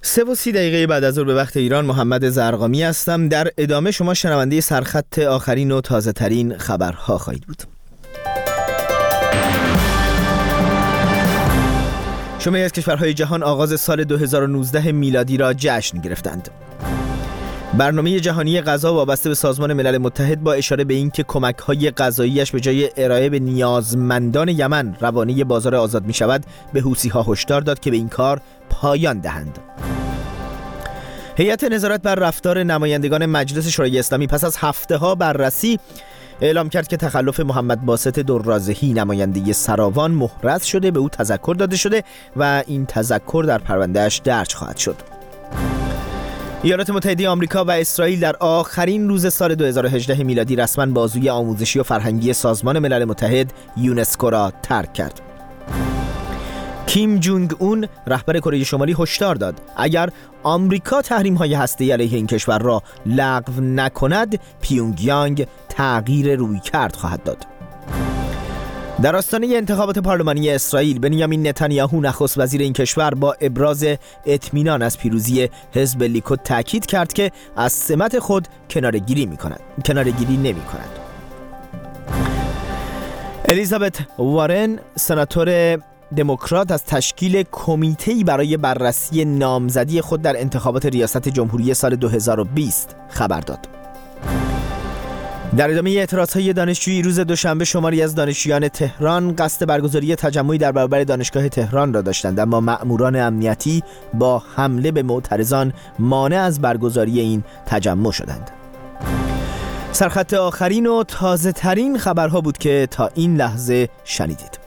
3:30 بعد از ظهر به وقت ایران، محمد زرقامی هستم. در ادامه شما شنونده سرخط آخرین و تازه ترین خبرها خواهید بود. شماری از کشورهای جهان آغاز سال 2019 میلادی را جشن گرفتند. برنامه جهانی غذا وابسته به سازمان ملل متحد با اشاره به اینکه کمک‌های غذایی‌اش به جای ارائه به نیازمندان یمن روانه بازار آزاد می‌شود، به حوثی‌ها هشدار داد که به این کار پایان دهند. هیئت نظارت بر رفتار نمایندگان مجلس شورای اسلامی پس از هفته‌ها بررسی اعلام کرد که تخلف محمد باسط درازهی نماینده سراوان محرز شده، به او تذکر داده شده و این تذکر در پرونده‌اش درج خواهد شد. ایالات متحده آمریکا و اسرائیل در آخرین روز سال 2018 میلادی رسما بازوی آموزشی و فرهنگی سازمان ملل متحد یونسکو را ترک کرد. کیم جونگ اون رهبر کره شمالی هشدار داد اگر آمریکا تحریم‌های هسته‌ای علیه این کشور را لغو نکند، پیونگیانگ تغییر رویکرد خواهد داد. در آستانه انتخابات پارلمانی اسرائیل، بنیامین نتانیاهو نخست وزیر این کشور با ابراز اطمینان از پیروزی حزب لیکود تاکید کرد که از سمت خود کناره‌گیری نمی‌کند. الیزابت وارن، سناتور دموکرات، از تشکیل کمیته‌ای برای بررسی نامزدی خود در انتخابات ریاست جمهوری سال 2020 خبر داد. در ادامه اعتراضهای دانشجویی روز دوشنبه، شماری از دانشجویان تهران قصد برگزاری تجمعی در برابر دانشگاه تهران را داشتند، اما مأموران امنیتی با حمله به معترضان مانع از برگزاری این تجمع شدند. سرخط آخرین و تازه ترین خبرها بود که تا این لحظه شنیدید.